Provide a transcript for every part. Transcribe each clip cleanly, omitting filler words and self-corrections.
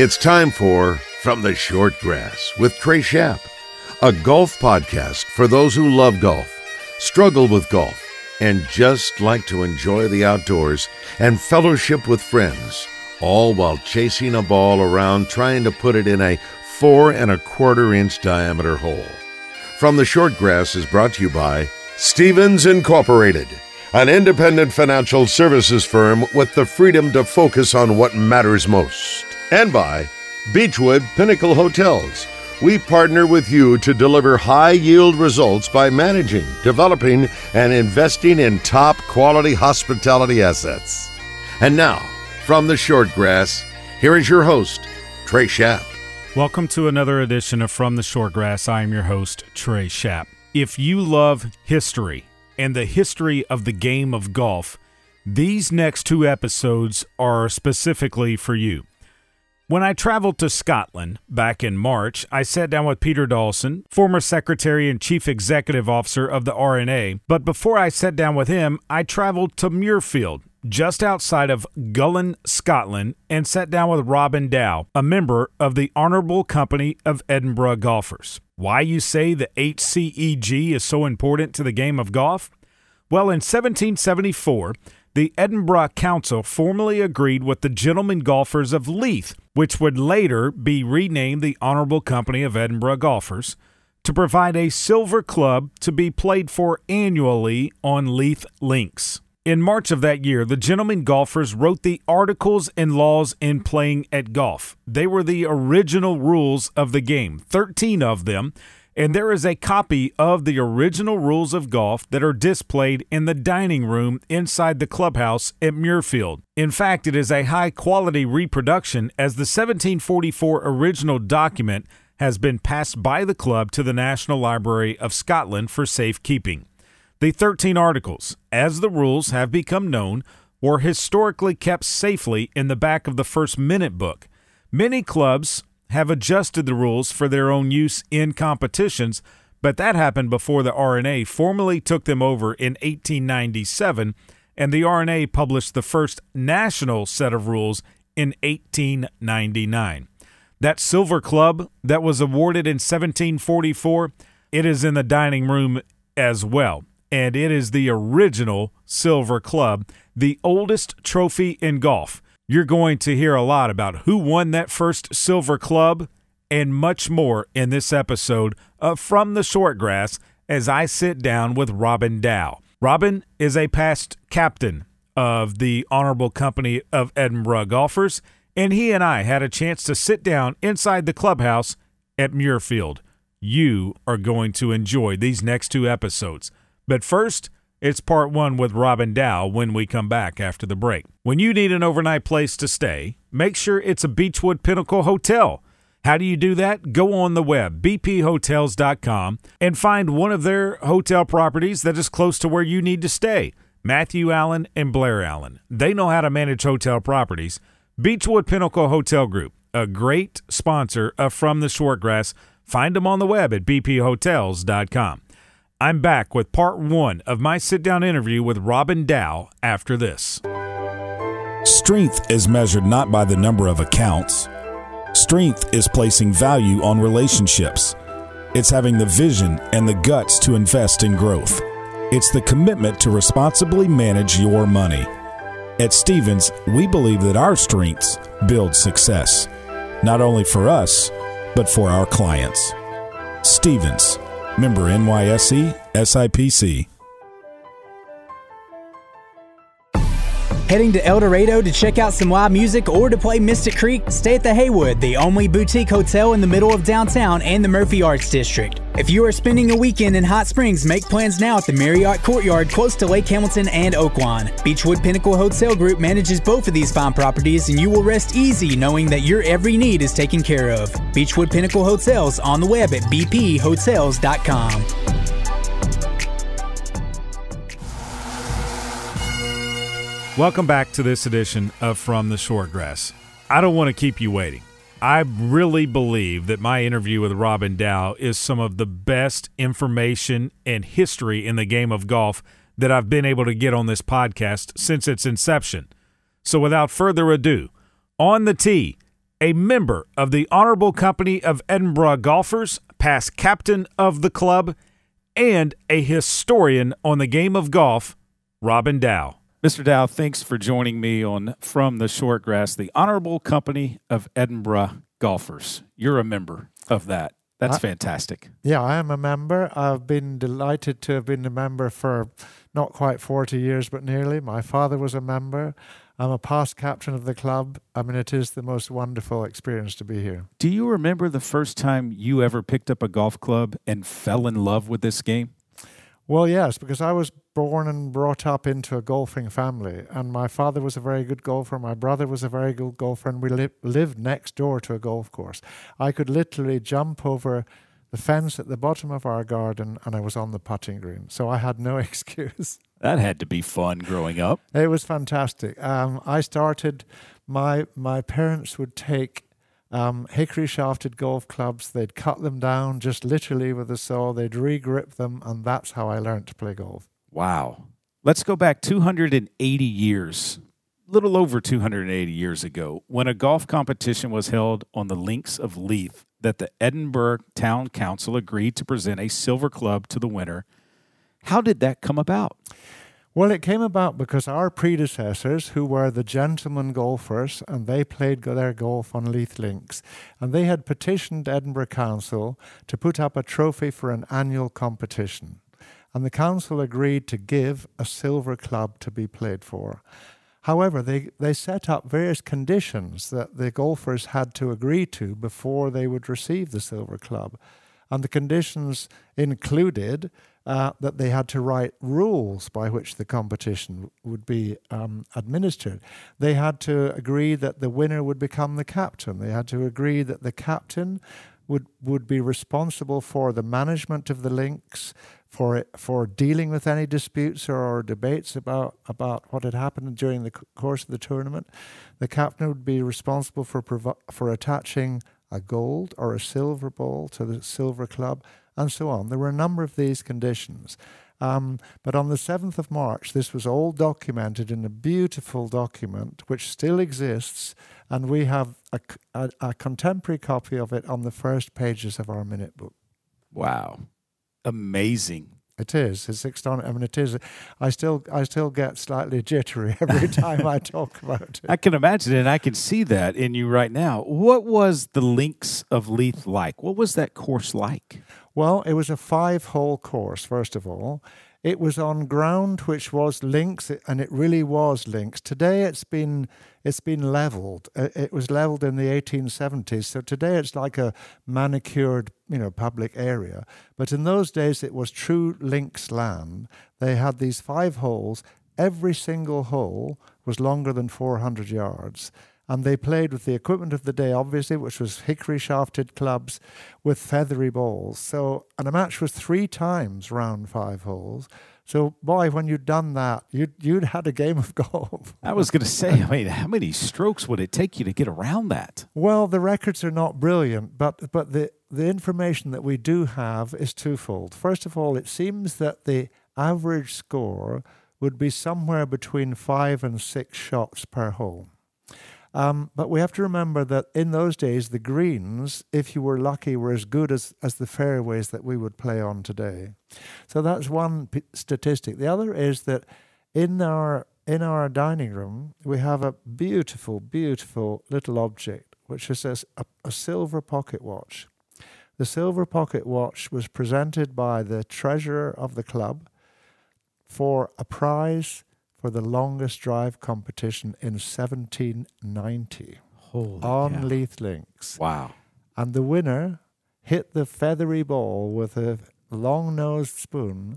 It's time for From the Short Grass with Trey Schapp, a golf podcast for those who love golf, struggle with golf, and just like to enjoy the outdoors and fellowship with friends, all while chasing a ball around trying to put it in a 4¼ inch diameter hole. From the Short Grass is brought to you by Stephens Incorporated, an independent financial services firm with the freedom to focus on what matters most. And by Beachwood Pinnacle Hotels. We partner with you to deliver high-yield results by managing, developing, and investing in top-quality hospitality assets. And now, from the Short Grass, here is your host, Trey Schapp. Welcome to another edition of From the Short Grass. I am your host, Trey Schapp. If you love history and the history of the game of golf, these next two episodes are specifically for you. When I traveled to Scotland back in March, I sat down with Peter Dawson, former Secretary and Chief Executive Officer of the RNA. But before I sat down with him, I traveled to Muirfield, just outside of Gullane, Scotland, and sat down with Robin Dow, a member of the Honourable Company of Edinburgh Golfers. Why you say the HCEG is so important to the game of golf? Well, in 1774, the Edinburgh Council formally agreed with the Gentlemen Golfers of Leith, which would later be renamed the Honourable Company of Edinburgh Golfers, to provide a silver club to be played for annually on Leith links. In March of that year, the Gentlemen Golfers wrote the Articles and Laws in Playing at Golf. They were the original rules of the game, 13 of them, and there is a copy of the original rules of golf that are displayed in the dining room inside the clubhouse at Muirfield. In fact, it is a high-quality reproduction, as the 1744 original document has been passed by the club to the National Library of Scotland for safekeeping. The 13 articles, as the rules have become known, were historically kept safely in the back of the first minute book. Many clubs have adjusted the rules for their own use in competitions, but that happened before the RNA formally took them over in 1897, and the RNA published the first national set of rules in 1899. That silver club that was awarded in 1744, it is in the dining room as well, and it is the original silver club, the oldest trophy in golf. You're going to hear a lot about who won that first silver club and much more in this episode of From the Short Grass as I sit down with Robin Dow. Robin is a past captain of the Honourable Company of Edinburgh Golfers, and he and I had a chance to sit down inside the clubhouse at Muirfield. You are going to enjoy these next two episodes. But first, it's part one with Robin Dow when we come back after the break. When you need an overnight place to stay, make sure it's a Beachwood Pinnacle Hotel. How do you do that? Go on the web, bphotels.com, and find one of their hotel properties that is close to where you need to stay. Matthew Allen and Blair Allen. They know how to manage hotel properties. Beachwood Pinnacle Hotel Group, a great sponsor of From the Short Grass. Find them on the web at bphotels.com. I'm back with part one of my sit-down interview with Robin Dow after this. Strength is measured not by the number of accounts. Strength is placing value on relationships. It's having the vision and the guts to invest in growth. It's the commitment to responsibly manage your money. At Stephens, we believe that our strengths build success, not only for us, but for our clients. Stephens. Member NYSE, SIPC. Heading to El Dorado to check out some live music or to play Mystic Creek? Stay at the Haywood, the only boutique hotel in the middle of downtown and the Murphy Arts District. If you are spending a weekend in Hot Springs, make plans now at the Marriott Courtyard close to Lake Hamilton and Oaklawn. Beachwood Pinnacle Hotel Group manages both of these fine properties, and you will rest easy knowing that your every need is taken care of. Beachwood Pinnacle Hotels on the web at bphotels.com. Welcome back to this edition of From the Short Grass. I don't want to keep you waiting. I really believe that my interview with Robin Dow is some of the best information and history in the game of golf that I've been able to get on this podcast since its inception. So without further ado, on the tee, a member of the Honorable Company of Edinburgh Golfers, past captain of the club, and a historian on the game of golf, Robin Dow. Mr. Dow, thanks for joining me on From the Shortgrass, the Honorable Company of Edinburgh Golfers. You're a member of that. That's fantastic. Yeah, I am a member. I've been delighted to have been a member for not quite 40 years, but nearly. My father was a member. I'm a past captain of the club. I mean, it is the most wonderful experience to be here. Do you remember the first time you ever picked up a golf club and fell in love with this game? Well, yes, because I was born and brought up into a golfing family, and my father was a very good golfer, my brother was a very good golfer, and we lived next door to a golf course. I could literally jump over the fence at the bottom of our garden, and I was on the putting green, so I had no excuse. That had to be fun growing up. It was fantastic. I started, my parents would take hickory shafted golf clubs. They'd cut them down just literally with a saw. They'd re-grip them, and that's how I learned to play golf. Wow. Let's go back 280 years, a little over 280 years ago, when a golf competition was held on the links of Leith that the Edinburgh Town Council agreed to present a silver club to the winner. How did that come about? Well, it came about because our predecessors, who were the gentlemen golfers, and they played their golf on Leith links, and they had petitioned Edinburgh Council to put up a trophy for an annual competition. And the council agreed to give a silver club to be played for. However, they set up various conditions that the golfers had to agree to before they would receive the silver club. And the conditions included that they had to write rules by which the competition would be administered. They had to agree that the winner would become the captain. They had to agree that the captain would be responsible for the management of the links, for dealing with any disputes or debates about what had happened during the course of the tournament. The captain would be responsible for attaching a gold or a silver ball to the silver club, and so on. There were a number of these conditions. But on the 7th of March, this was all documented in a beautiful document which still exists, and we have a contemporary copy of it on the first pages of our minute book. Wow. Amazing. It is. It's astonishing. I mean, it is. I still get slightly jittery every time I talk about it. I can imagine it, and I can see that in you right now. What was the links of Leith like? What was that course like? Well, it was a 5-hole course, first of all. It was on ground which was links, and it really was links. Today it's been leveled. It was leveled in the 1870s, so today it's like a manicured, public area. But in those days it was true links land. They had these 5 holes. Every single hole was longer than 400 yards. And they played with the equipment of the day, obviously, which was hickory-shafted clubs with feathery balls. So, and a match was 3 times round 5 holes. So, boy, when you'd done that, you'd had a game of golf. I was going to say, how many strokes would it take you to get around that? Well, the records are not brilliant, but the information that we do have is twofold. First of all, it seems that the average score would be somewhere between 5 and 6 shots per hole. But we have to remember that in those days, the greens, if you were lucky, were as good as the fairways that we would play on today. So that's one statistic. The other is that in our dining room, we have a beautiful, beautiful little object, which is a silver pocket watch. The silver pocket watch was presented by the treasurer of the club for a prize for the longest drive competition in 1790 on Leith links. Wow. And the winner hit the feathery ball with a long-nosed spoon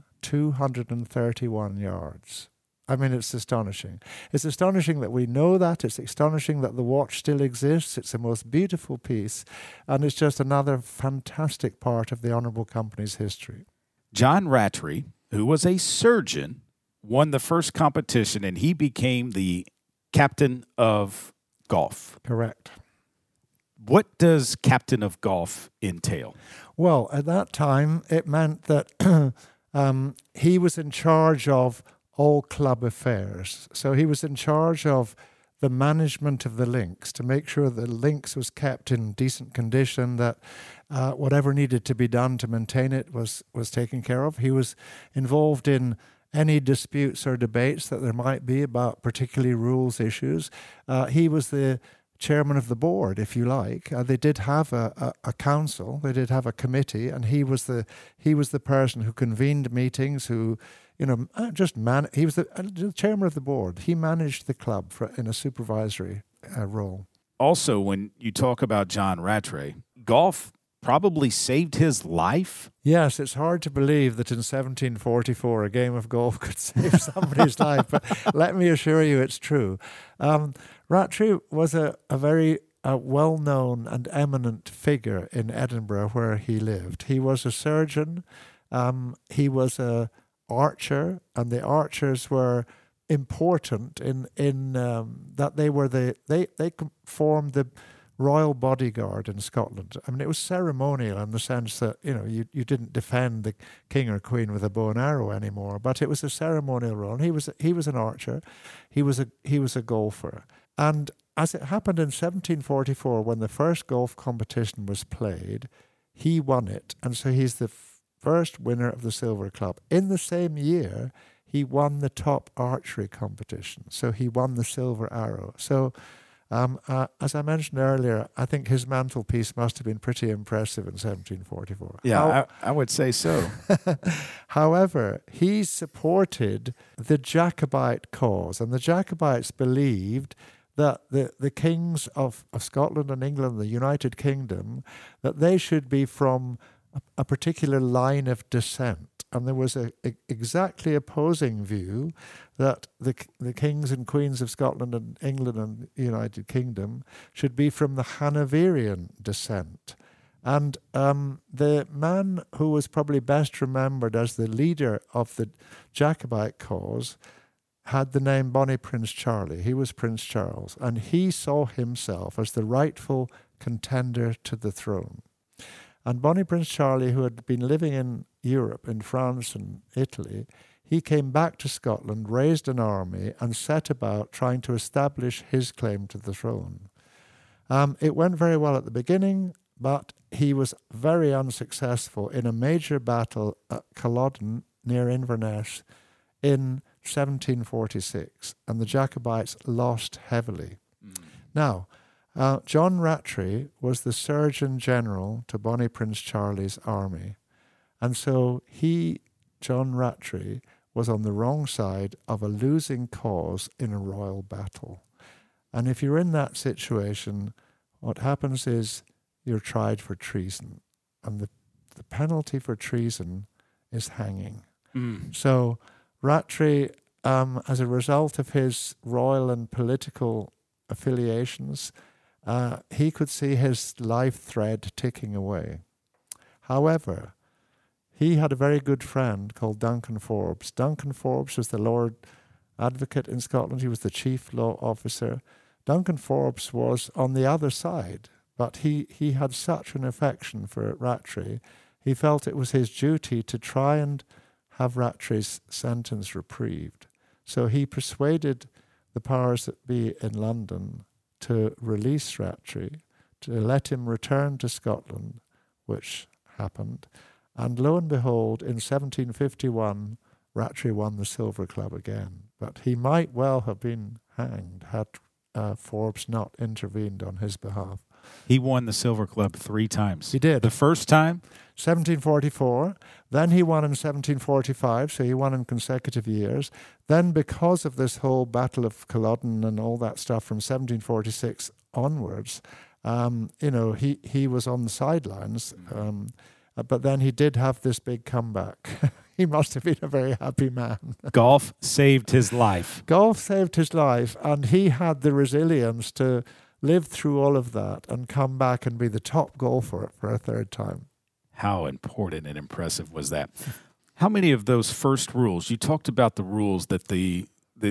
231 yards. I mean, it's astonishing. It's astonishing that we know that. It's astonishing that the watch still exists. It's the most beautiful piece, and it's just another fantastic part of the Honourable Company's history. John Rattray, who was a surgeon, won the first competition, and he became the captain of golf. Correct. What does captain of golf entail? Well, at that time, it meant that he was in charge of all club affairs. So he was in charge of the management of the links, to make sure the links was kept in decent condition, that whatever needed to be done to maintain it was taken care of. He was involved in any disputes or debates that there might be about particularly rules issues. He was the chairman of the board, if you like. They did have a council, they did have a committee, and he was the person who convened meetings, who, he was the chairman of the board. He managed the club in a supervisory role. Also, when you talk about John Rattray, golf probably saved his life. Yes, it's hard to believe that in 1744 a game of golf could save somebody's life, but let me assure you it's true. Rattray was a very well-known and eminent figure in Edinburgh where he lived. He was a surgeon, he was a archer, and the archers were important in that they formed the royal bodyguard in Scotland. I mean, it was ceremonial in the sense that, you didn't defend the king or queen with a bow and arrow anymore, but it was a ceremonial role. And he was an archer, he was a golfer. And as it happened in 1744, when the first golf competition was played, he won it. And so he's the first winner of the Silver Club. In the same year, he won the top archery competition. So he won the Silver Arrow. So as I mentioned earlier, I think his mantelpiece must have been pretty impressive in 1744. Yeah, I would say so. However, he supported the Jacobite cause, and the Jacobites believed that the kings of Scotland and England, the United Kingdom, that they should be from a particular line of descent. And there was a exactly opposing view that the kings and queens of Scotland and England and the United Kingdom should be from the Hanoverian descent. And the man who was probably best remembered as the leader of the Jacobite cause had the name Bonnie Prince Charlie. He was Prince Charles, and he saw himself as the rightful contender to the throne. And Bonnie Prince Charlie, who had been living in Europe, in France and Italy, he came back to Scotland, raised an army, and set about trying to establish his claim to the throne. It went very well at the beginning, but he was very unsuccessful in a major battle at Culloden near Inverness in 1746, and the Jacobites lost heavily. Now, John Rattray was the Surgeon General to Bonnie Prince Charlie's army, and so John Rattray, was on the wrong side of a losing cause in a royal battle. And if you're in that situation, what happens is you're tried for treason, and the penalty for treason is hanging. So Rattray, as a result of his royal and political affiliations, he could see his life thread ticking away. However, he had a very good friend called Duncan Forbes. Duncan Forbes was the Lord Advocate in Scotland. He was the chief law officer. Duncan Forbes was on the other side, but he had such an affection for Rattray, he felt it was his duty to try and have Rattray's sentence reprieved. So he persuaded the powers that be in London to release Rattray, to let him return to Scotland, which happened. And lo and behold, in 1751, Rattray won the Silver Club again. But he might well have been hanged had Forbes not intervened on his behalf. He won the Silver Club 3 times. He did. The first time? 1744. Then he won in 1745, so he won in consecutive years. Then because of this whole Battle of Culloden and all that stuff from 1746 onwards, he was on the sidelines. But then he did have this big comeback. He must have been a very happy man. Golf saved his life. Golf saved his life, and he had the resilience to live through all of that and come back and be the top golfer for a third time. How important and impressive was that? How many of those first rules, you talked about the rules that the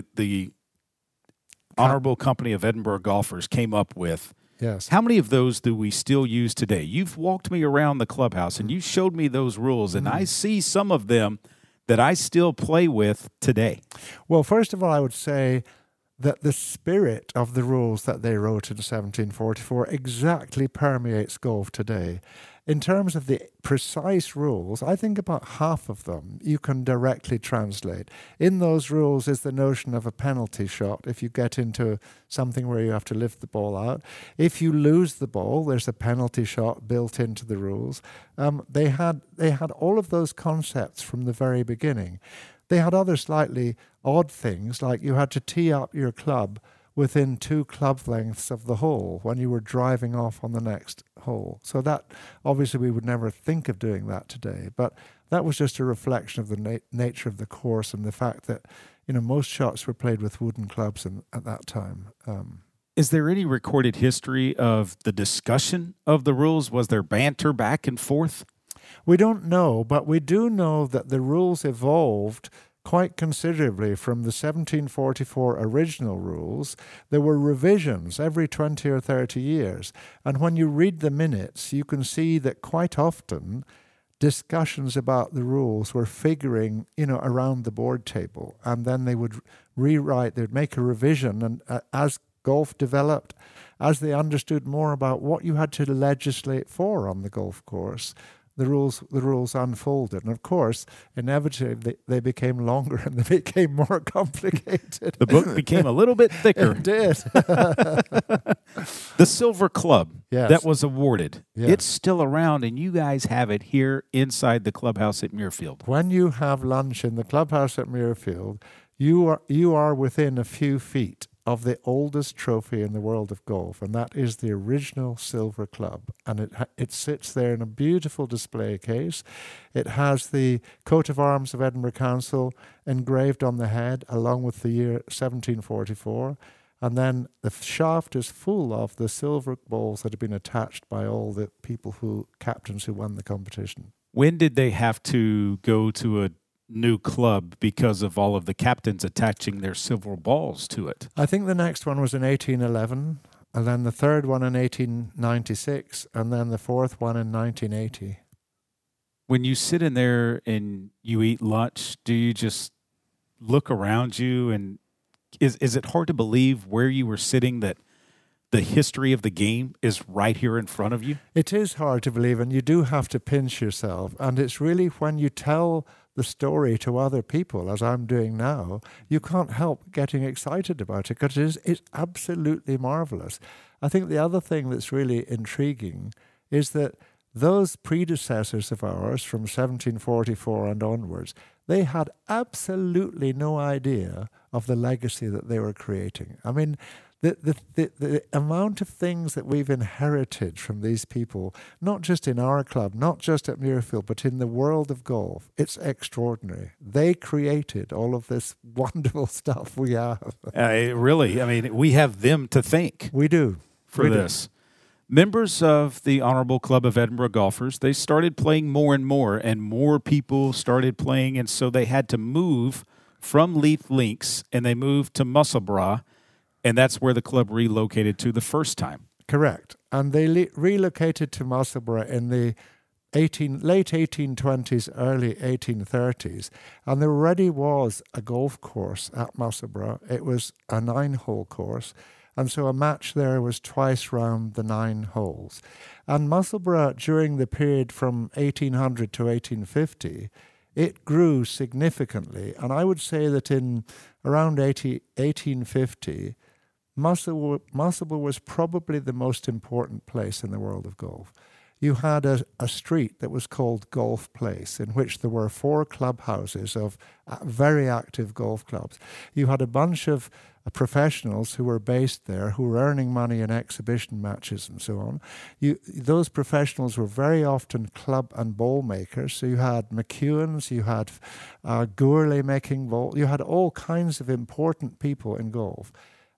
Honorable Company of Edinburgh Golfers came up with. Yes. How many of those do we still use today? You've walked me around the clubhouse and you showed me those rules, and I see some of them that I still play with today. Well, first of all, I would say that the spirit of the rules that they wrote in 1744 exactly permeates golf today. In terms of the precise rules, I think about half of them you can directly translate. In those rules is the notion of a penalty shot if you get into something where you have to lift the ball out. If you lose the ball, there's a penalty shot built into the rules. They had all of those concepts from the very beginning. They had other slightly odd things, like you had to tee up your club within 2 club lengths of the hole when you were driving off on the next hole. So that, obviously we would never think of doing that today, but that was just a reflection of the nature of the course and the fact that, most shots were played with wooden clubs at that time. Is there any recorded history of the discussion of the rules? Was there banter back and forth? We don't know, but we do know that the rules evolved quite considerably from the 1744 original rules. There were revisions every 20 or 30 years. And when you read the minutes, you can see that quite often discussions about the rules were figuring, around the board table. And then they would rewrite, they'd make a revision. And as golf developed, as they understood more about what you had to legislate for on the golf course, the rules unfolded. And of course, inevitably, they became longer and they became more complicated. The book became a little bit thicker. It did. The silver club Yes. that was awarded, Yes. it's still around, and you guys have it here inside the clubhouse at Muirfield. When you have lunch in the clubhouse at Muirfield, you are within a few feet of the oldest trophy in the world of golf, and that is the original silver club. And it sits there in a beautiful display case. It has the coat of arms of Edinburgh Council engraved on the head, along with the year 1744. And then the shaft is full of the silver balls that have been attached by all the captains who won the competition. When did they have to go to a new club because of all of the captains attaching their silver balls to it? I think the next one was in 1811, and then the third one in 1896, and then the fourth one in 1980. When you sit in there and you eat lunch, do you just look around you, and is it hard to believe where you were sitting that the history of the game is right here in front of you? It is hard to believe, and you do have to pinch yourself. And it's really when you tell the story to other people, as I'm doing now, you can't help getting excited about it because it's absolutely marvelous. I think the other thing that's really intriguing is that those predecessors of ours from 1744 and onwards, they had absolutely no idea of the legacy that they were creating. I mean, the amount of things that we've inherited from these people, not just in our club, not just at Muirfield, but in the world of golf, it's extraordinary. They created all of this wonderful stuff we have. Really, I mean, we have them to thank. We do. For this. Members of the Honorable Club of Edinburgh Golfers, they started playing more and more people started playing, and so they had to move from Leith Links, and they moved to Musselburgh, and that's where the club relocated to the first time. Correct. And they relocated to Musselburgh in the late 1820s, early 1830s. And there already was a golf course at Musselburgh. It was a 9-hole course. And so a match there was twice round the 9 holes. And Musselburgh, during the period from 1800 to 1850, it grew significantly. And I would say that in around 1850, Musselburgh was probably the most important place in the world of golf. You had a street that was called Golf Place, in which there were 4 clubhouses of very active golf clubs. You had a bunch of professionals who were based there, who were earning money in exhibition matches and so on. Those professionals were very often club and ball makers. So you had McEwen's, you had Gourlay making ball, you had all kinds of important people in golf.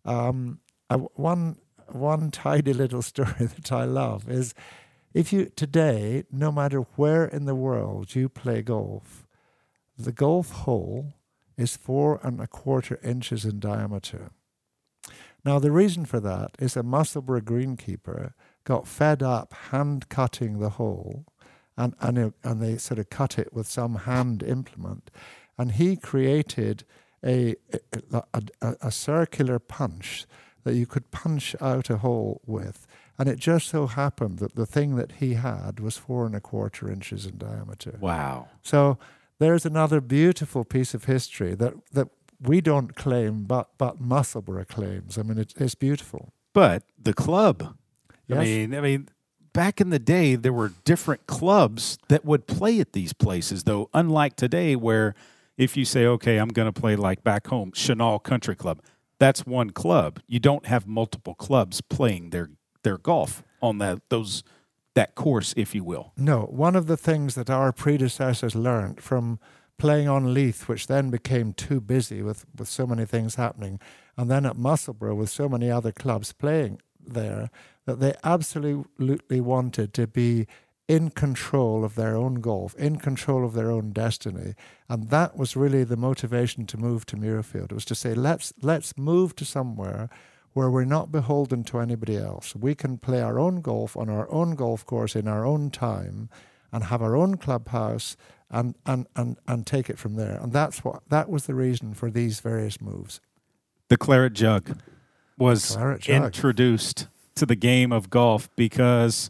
One tidy little story that I love is, if you today, no matter where in the world you play golf, the golf hole is 4 1/4 inches in diameter. Now, the reason for that is a Musselburgh greenkeeper got fed up hand cutting the hole, and they sort of cut it with some hand implement, and he created a circular punch that you could punch out a hole with. And it just so happened that the thing that he had was 4 1/4 inches in diameter. Wow. So there's another beautiful piece of history that we don't claim, but Musselburgh claims. I mean, it's beautiful. But the club, Yes. I mean, back in the day, there were different clubs that would play at these places, though, unlike today where if you say, okay, I'm going to play like back home, Chenal Country Club, that's one club. You don't have multiple clubs playing their golf on that course, if you will. No, one of the things that our predecessors learned from playing on Leith, which then became too busy with so many things happening, and then at Musselburgh with so many other clubs playing there, that they absolutely wanted to be in control of their own golf, in control of their own destiny. And that was really the motivation to move to Muirfield. It was to say, let's move to somewhere where we're not beholden to anybody else. We can play our own golf on our own golf course in our own time and have our own clubhouse and take it from there. And that was the reason for these various moves. The Claret Jug was introduced to the game of golf because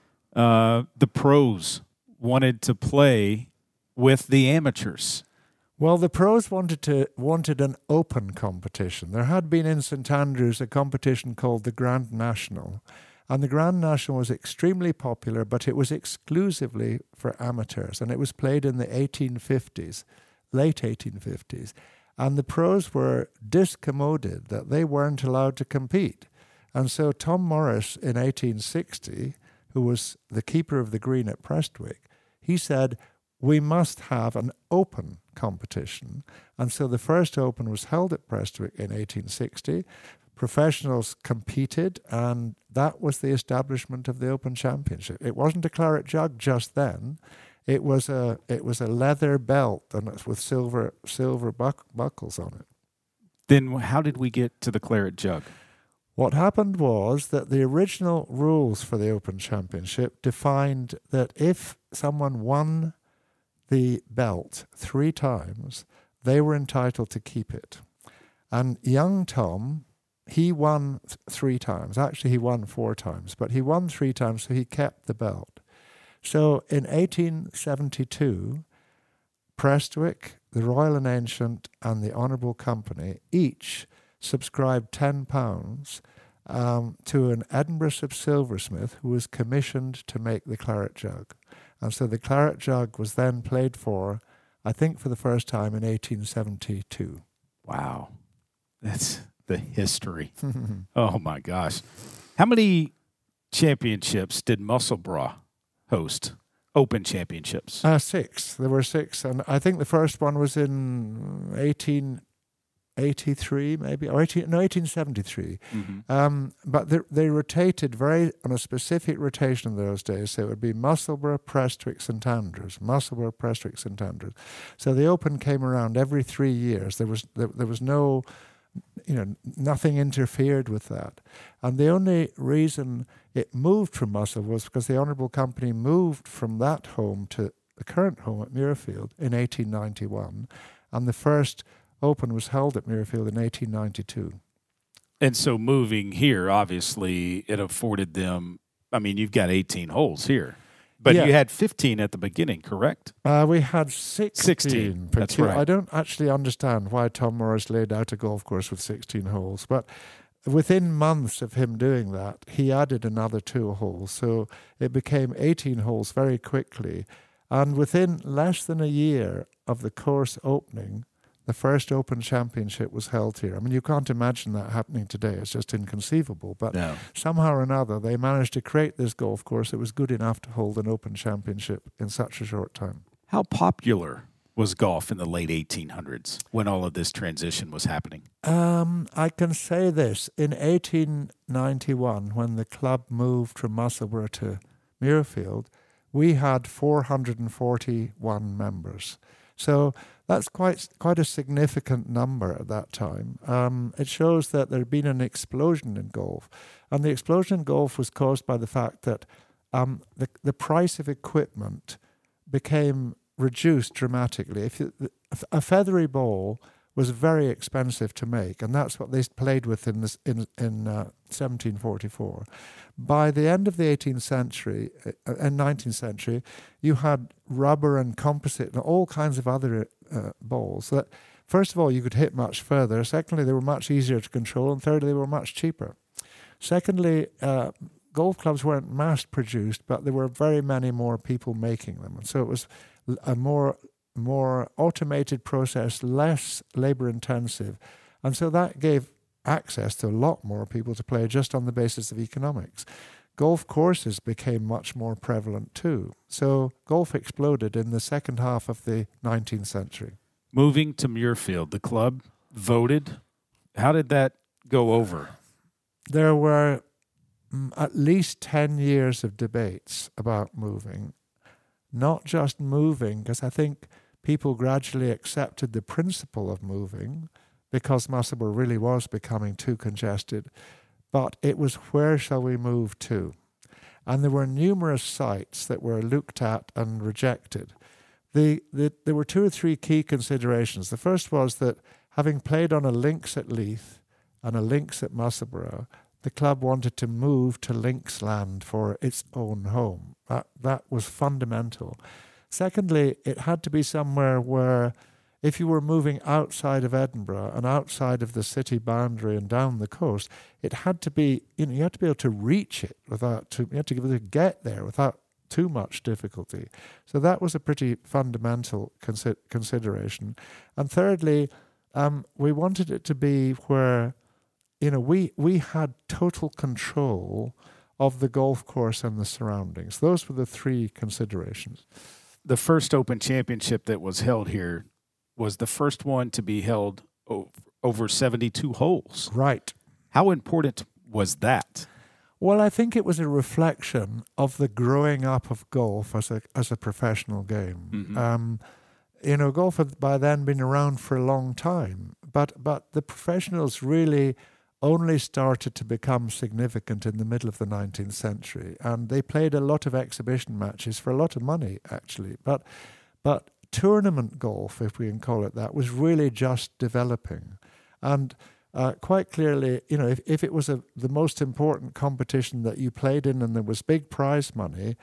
the pros wanted to play with the amateurs. Well, the pros wanted an open competition. There had been in St Andrews a competition called the Grand National, and the Grand National was extremely popular, but it was exclusively for amateurs, and it was played in the 1850s, late 1850s, and the pros were discommoded that they weren't allowed to compete. And so Tom Morris in 1860, who was the keeper of the green at Prestwick, he said, we must have an open competition. And so the first Open was held at Prestwick in 1860. Professionals competed, and that was the establishment of the Open Championship. It wasn't a Claret Jug just then. It was a leather belt and with silver buckles on it. Then how did we get to the Claret Jug? What happened was that the original rules for the Open Championship defined that if someone won the belt 3 times, they were entitled to keep it. And young Tom, he won 3 times. Actually, he won 4 times, but he won 3 times, so he kept the belt. So in 1872, Prestwick, the Royal and Ancient, and the Honourable Company each subscribed £10 to an Edinburgh silversmith who was commissioned to make the Claret Jug. And so the Claret Jug was then played for, I think for the first time in 1872. Wow. That's the history. Oh, my gosh. How many championships did Musselburgh host? Open championships? 6. There were 6. And I think the first one was in 1883, maybe, or 1873. Mm-hmm. But they rotated on a specific rotation in those days. So it would be Musselburgh, Prestwick, St Andrews, Musselburgh, Prestwick, St Andrews. So the Open came around every 3 years. There was no, nothing interfered with that. And the only reason it moved from Musselburgh was because the Honourable Company moved from that home to the current home at Muirfield in 1891, and the first Open was held at Muirfield in 1892. And so moving here, obviously, it afforded them, you've got 18 holes here. But you had 15 at the beginning, correct? We had 16. That's right. I don't actually understand why Tom Morris laid out a golf course with 16 holes. But within months of him doing that, he added another 2 holes. So it became 18 holes very quickly. And within less than a year of the course opening, the first Open Championship was held here. You can't imagine that happening today. It's just inconceivable. But somehow or another, they managed to create this golf course that was good enough to hold an Open Championship in such a short time. How popular was golf in the late 1800s when all of this transition was happening? I can say this. In 1891, when the club moved from Musselburgh to Muirfield, we had 441 members. So that's quite a significant number at that time. It shows that there had been an explosion in golf. And the explosion in golf was caused by the fact that the price of equipment became reduced dramatically. A feathery ball was very expensive to make, and that's what they played with in 1744. By the end of the 18th century and 19th century, you had rubber and composite and all kinds of other balls that, first of all, you could hit much further. Secondly, they were much easier to control, and thirdly, they were much cheaper. Secondly, golf clubs weren't mass-produced, but there were very many more people making them, and so it was a more automated process, less labor-intensive, and so that gave access to a lot more people to play just on the basis of economics. Golf courses became much more prevalent too, so golf exploded in the second half of the 19th century. Moving to Muirfield, the club voted. How did that go over? There were at least 10 years of debates about moving. Not just moving, because I think people gradually accepted the principle of moving because Musselburgh really was becoming too congested, but it was where shall we move to? And there were numerous sites that were looked at and rejected. There were 2 or 3 key considerations. The first was that having played on a links at Leith and a links at Musselburgh, the club wanted to move to linksland for its own home. That was fundamental. Secondly, it had to be somewhere where, if you were moving outside of Edinburgh and outside of the city boundary and down the coast, it had to be, you had to be able to reach it you had to be able to get there without too much difficulty. So that was a pretty fundamental consideration. And thirdly, we wanted it to be where, we had total control of the golf course and the surroundings. Those were the 3 considerations. The first Open Championship that was held here was the first one to be held over 72 holes. Right. How important was that? Well, I think it was a reflection of the growing up of golf as a professional game. Mm-hmm. Golf had by then been around for a long time, but the professionals really only started to become significant in the middle of the 19th century, and they played a lot of exhibition matches for a lot of money, actually. But tournament golf, if we can call it that, was really just developing. And quite clearly, if it was the most important competition that you played in and there was big prize money,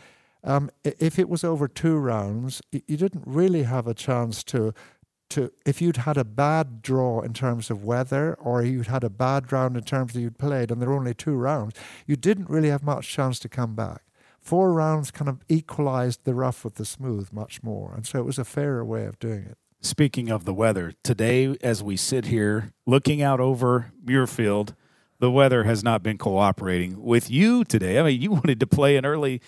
if it was over 2 rounds, you didn't really have a chance to if you'd had a bad draw in terms of weather, or you'd had a bad round in terms of you'd played and there were only 2 rounds, you didn't really have much chance to come back. 4 rounds kind of equalized the rough with the smooth much more, and so it was a fairer way of doing it. Speaking of the weather, today as we sit here looking out over Muirfield, the weather has not been cooperating with you today. I mean, you wanted to play an early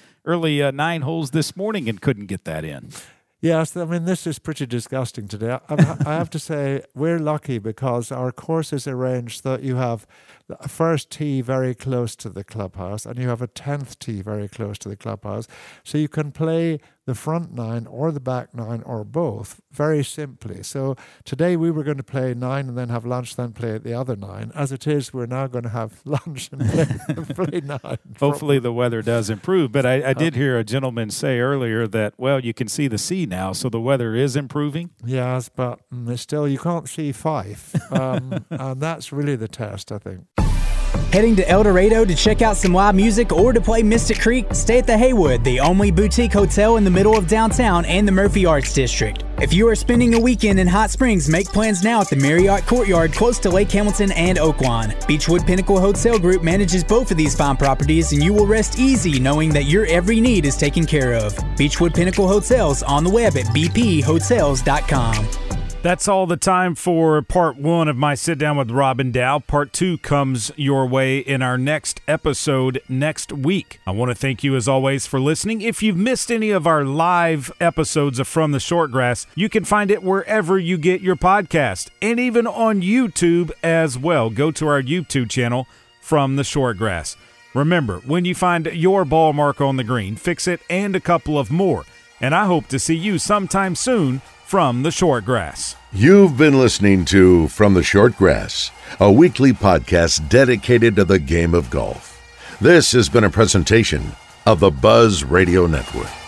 9 holes this morning and couldn't get that in. Yes, I mean, this is pretty disgusting today. I have to say we're lucky because our course is arranged that you have a first tee very close to the clubhouse and you have a 10th tee very close to the clubhouse. So you can play the front 9 or the back 9 or both very simply. So today we were going to play 9 and then have lunch, then play the other 9. As it is, we're now going to have lunch and play 9. Hopefully the weather does improve. But I did hear a gentleman say earlier that, well, you can see the sea now, so the weather is improving. Yes, but still you can't see Fife. And that's really the test, I think. Heading to El Dorado to check out some live music or to play Mystic Creek? Stay at the Haywood, the only boutique hotel in the middle of downtown and the Murphy Arts District. If you are spending a weekend in Hot Springs, make plans now at the Marriott Courtyard close to Lake Hamilton and Oaklawn. Beechwood Pinnacle Hotel Group manages both of these fine properties, and you will rest easy knowing that your every need is taken care of. Beechwood Pinnacle Hotels on the web at bphotels.com. That's all the time for part 1 of my sit down with Robin Dow. Part 2 comes your way in our next episode next week. I want to thank you as always for listening. If you've missed any of our live episodes of From the Shortgrass, you can find it wherever you get your podcast and even on YouTube as well. Go to our YouTube channel, From the Shortgrass. Remember, when you find your ball mark on the green, fix it and a couple of more. And I hope to see you sometime soon from the Shortgrass. You've been listening to From the Shortgrass, a weekly podcast dedicated to the game of golf. This has been a presentation of the Buzz Radio Network.